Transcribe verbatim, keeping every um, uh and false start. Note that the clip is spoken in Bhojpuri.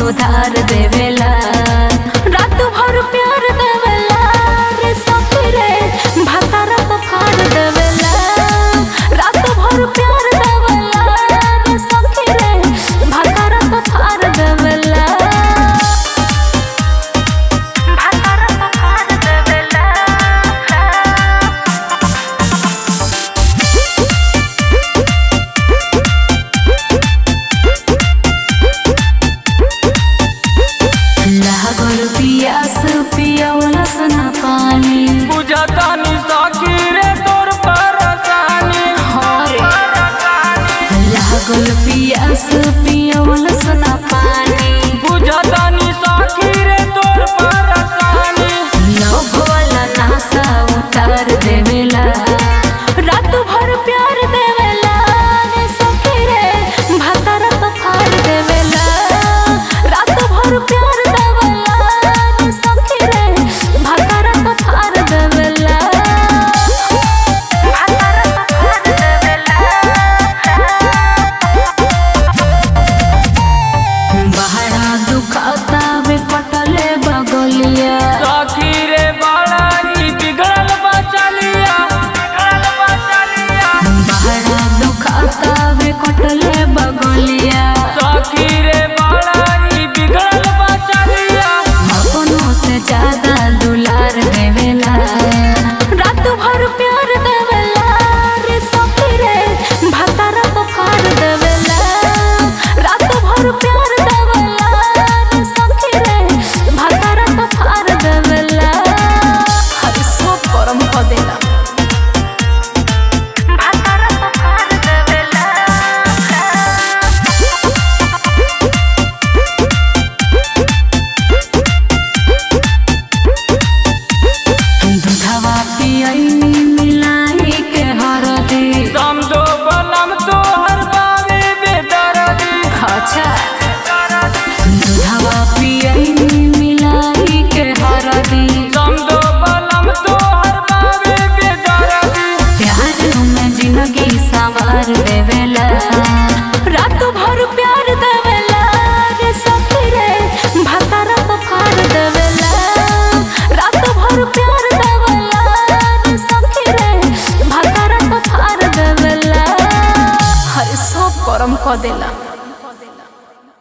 सुधार देवेला। रात भर प्यार देवेला रे सखी रे भतारा तो फाड़ देवेला। रात भर प्यार देवेला रे सखी रे भतारा तो फाड़ देवेला। भतारा तो फाड़ देवेला। लागल पियास पियवला सना पानी बुझतानी सखी रे तोर परेशानी। लागल पियास पियवला सना पानी बुझतानी सखी रे तोर परेशानी। लव वाला नासा उतार देवेला। रात भर प्यार देवेला रे सखी रे भतारा तो फाड़ देवेला। रात भर प्यार देवेला रे सखी रे भतारा तो फाड़ देवेला। भतारा तो फाड़ देवेला। बहरा दुखाता वे पटले बगलिया। सखी रे बड़ा ही बिगड़ल बचलिया बिगड़ल बचलिया। बहरा दुखाता वे कटले बगलिया। सखी रे बड़ा ही बिगड़ल बचलिया। अपनों से ज्यादा दुलार देवेला। रात भर प्यार देवेला रे सखी रे भतारा तो फाड़ देवेला। रात भर प्यार देवेला रे सखी रे भतारा तो फाड़ देवेला। हर सब करम क देला। भतारा तो फाड़ देवेला। दूधवा पियनी मिलाई के हरदी। समझो बलम तोहर बावे बेदर्दी। अच्छा दूधवा पियनी मिलाई के हरदी। समझो बलम तोहर बावे बेदर्दी। प्यार में जिंदगी संवार देवेला। रात भर प्यार देवेला रे सखी रे भतारा तो फाड़ देवेला। रात भर प्यार देवेला रे सखी रे भतारा तो फाड़ देवेला। हर सब करम क देला।